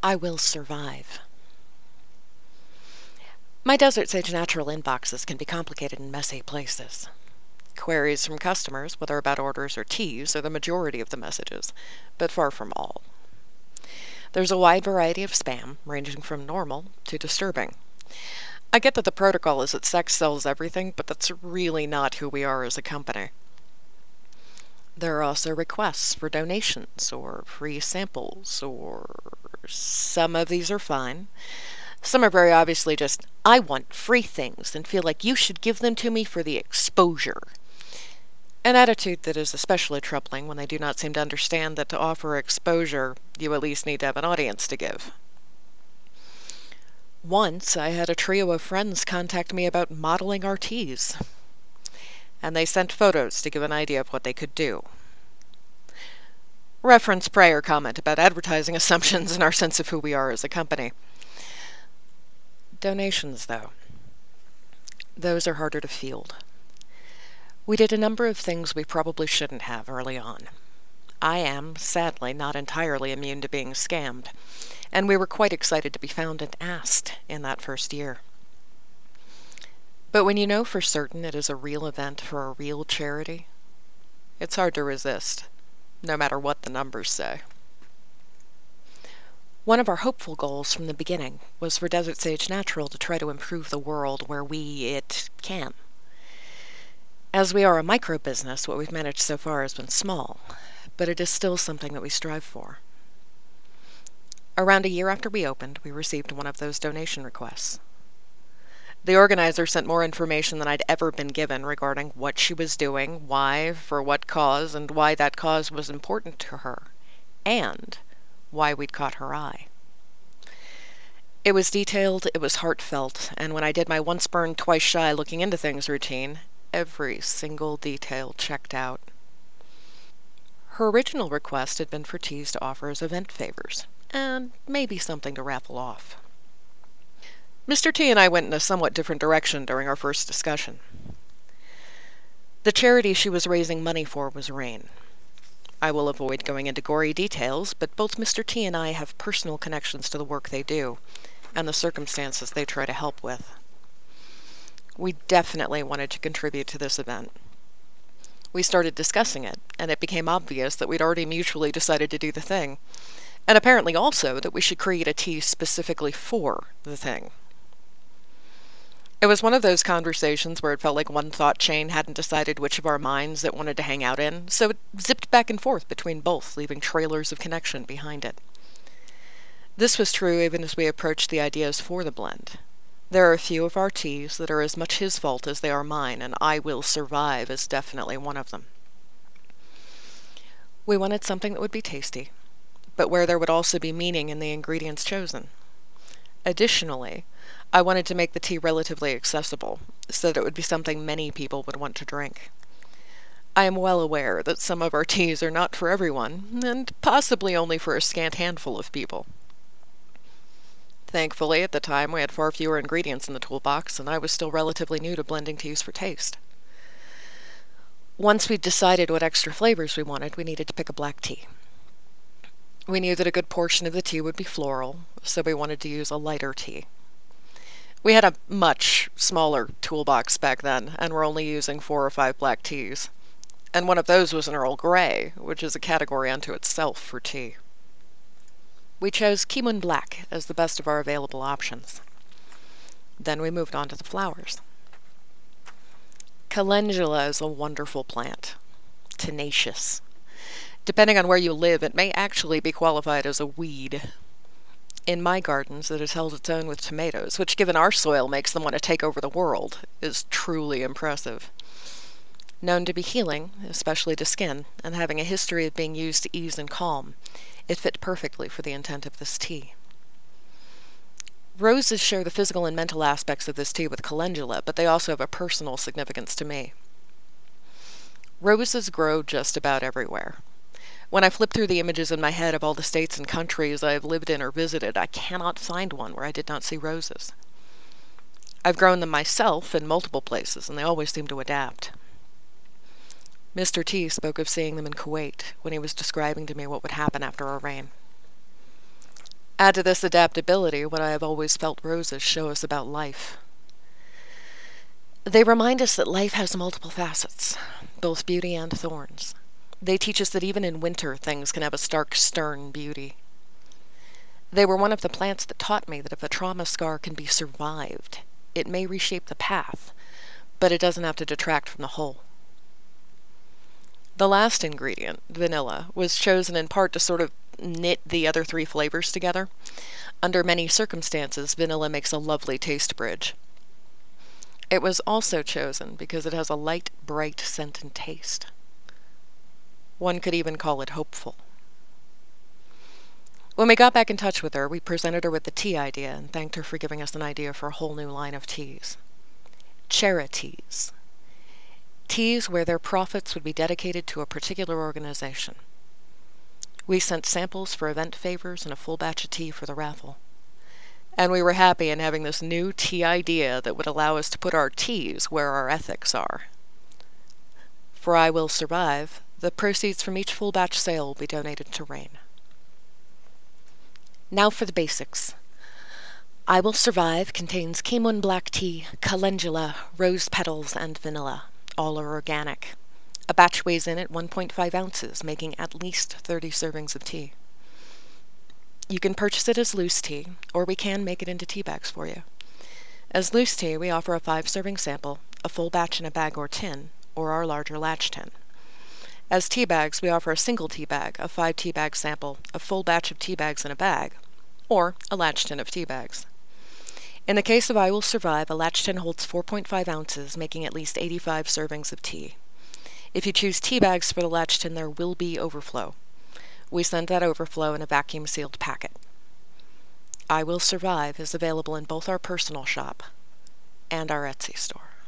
I will survive. My Desert Sage Natural inboxes can be complicated and messy places. Queries from customers, whether about orders or teas, are the majority of the messages, but far from all. There's a wide variety of spam, ranging from normal to disturbing. I get that the protocol is that sex sells everything, but that's really not who we are as a company. There are also requests for donations or free samples, or some of these are fine. Some are very obviously just, I want free things and feel like you should give them to me for the exposure. An attitude that is especially troubling when they do not seem to understand that to offer exposure, you at least need to have an audience to give. Once I had a trio of friends contact me about modeling our teas, and they sent photos to give an idea of what they could do. Reference prior comment about advertising assumptions and our sense of who we are as a company. Donations, though. Those are harder to field. We did a number of things we probably shouldn't have early on. I am, sadly, not entirely immune to being scammed, and we were quite excited to be found and asked in that first year. But when you know for certain it is a real event for a real charity, it's hard to resist, no matter what the numbers say. One of our hopeful goals from the beginning was for Desert Sage Natural to try to improve the world where it can. As we are a micro business, what we've managed so far has been small, but it is still something that we strive for. Around a year after we opened, we received one of those donation requests. The organizer sent more information than I'd ever been given regarding what she was doing, why, for what cause, and why that cause was important to her, and why we'd caught her eye. It was detailed, it was heartfelt, and when I did my once burned, twice shy looking into things routine, every single detail checked out. Her original request had been for teas to offer as event favors, and maybe something to raffle off. Mr. T and I went in a somewhat different direction during our first discussion. The charity she was raising money for was RAIN. I will avoid going into gory details, but both Mr. T and I have personal connections to the work they do, and the circumstances they try to help with. We definitely wanted to contribute to this event. We started discussing it, and it became obvious that we'd already mutually decided to do the thing, and apparently also that we should create a tea specifically for the thing. It was one of those conversations where it felt like one thought chain hadn't decided which of our minds it wanted to hang out in, so it zipped back and forth between both, leaving trailers of connection behind it. This was true even as we approached the ideas for the blend. There are a few of our teas that are as much his fault as they are mine, and I Will Survive is definitely one of them. We wanted something that would be tasty, but where there would also be meaning in the ingredients chosen. Additionally, I wanted to make the tea relatively accessible, so that it would be something many people would want to drink. I am well aware that some of our teas are not for everyone, and possibly only for a scant handful of people. Thankfully, at the time, we had far fewer ingredients in the toolbox, and I was still relatively new to blending teas for taste. Once we'd decided what extra flavors we wanted, we needed to pick a black tea. We knew that a good portion of the tea would be floral, so we wanted to use a lighter tea. We had a much smaller toolbox back then, and were only using 4 or 5 black teas. And one of those was an Earl Grey, which is a category unto itself for tea. We chose Kimun Black as the best of our available options. Then we moved on to the flowers. Calendula is a wonderful plant. Tenacious. Depending on where you live, it may actually be qualified as a weed. In my gardens, it has held its own with tomatoes, which, given our soil, makes them want to take over the world, is truly impressive. Known to be healing, especially to skin, and having a history of being used to ease and calm, it fit perfectly for the intent of this tea. Roses share the physical and mental aspects of this tea with calendula, but they also have a personal significance to me. Roses grow just about everywhere. When I flip through the images in my head of all the states and countries I have lived in or visited, I cannot find one where I did not see roses. I've grown them myself in multiple places, and they always seem to adapt. Mr. T spoke of seeing them in Kuwait when he was describing to me what would happen after a rain. Add to this adaptability what I have always felt roses show us about life. They remind us that life has multiple facets, both beauty and thorns. They teach us that even in winter, things can have a stark, stern beauty. They were one of the plants that taught me that if a trauma scar can be survived, it may reshape the path, but it doesn't have to detract from the whole. The last ingredient, vanilla, was chosen in part to sort of knit the other three flavors together. Under many circumstances, vanilla makes a lovely taste bridge. It was also chosen because it has a light, bright scent and taste. One could even call it hopeful. When we got back in touch with her, we presented her with the tea idea and thanked her for giving us an idea for a whole new line of teas. Charities. Teas where their profits would be dedicated to a particular organization. We sent samples for event favors and a full batch of tea for the raffle. And we were happy in having this new tea idea that would allow us to put our teas where our ethics are. For I Will Survive, the proceeds from each full batch sale will be donated to RAINN. Now for the basics. I Will Survive contains Kimun black tea, calendula, rose petals, and vanilla. All are organic. A batch weighs in at 1.5 ounces, making at least 30 servings of tea. You can purchase it as loose tea, or we can make it into tea bags for you. As loose tea, we offer a 5-serving sample, a full batch in a bag or tin, or our larger latch tin. As tea bags, we offer a single tea bag, a 5 tea bag sample, a full batch of tea bags in a bag, or a latch tin of tea bags. In the case of I Will Survive, a latch tin holds 4.5 ounces, making at least 85 servings of tea. If you choose tea bags for the latch tin, there will be overflow. We send that overflow in a vacuum-sealed packet. I Will Survive is available in both our personal shop and our Etsy store.